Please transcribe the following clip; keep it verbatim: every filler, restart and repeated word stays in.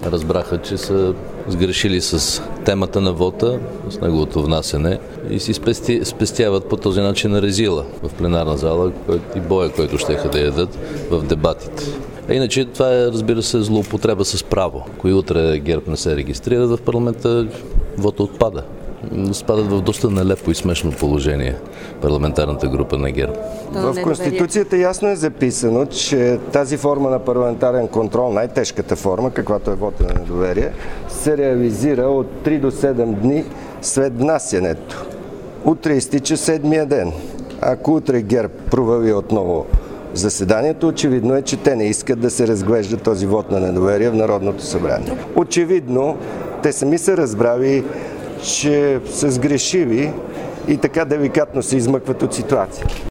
разбраха, че са сгрешили с темата на вота, с неговото внасене и си спести, спестяват по този начин резила в пленарна зала и боя, който ще да ядат в дебатите. А иначе това е, разбира се, злоупотреба с право. Кои утре ГЕРБ не се регистрират в парламента, вота отпада. Спадат в доста нелепо и смешно положение парламентарната група на ГЕРБ. В Конституцията ясно е записано, че тази форма на парламентарен контрол, най-тежката форма, каквато е вота на недоверие, се реализира от три до седем дни след внасянето. Утре изтича седмия ден. Ако утре ГЕРБ провали отново заседанието, очевидно е, че те не искат да се разглежда този вод на недоверие в Народното събрание. Очевидно, те сами са разбрали, че са сгрешили и така деликатно се измъкват от ситуация.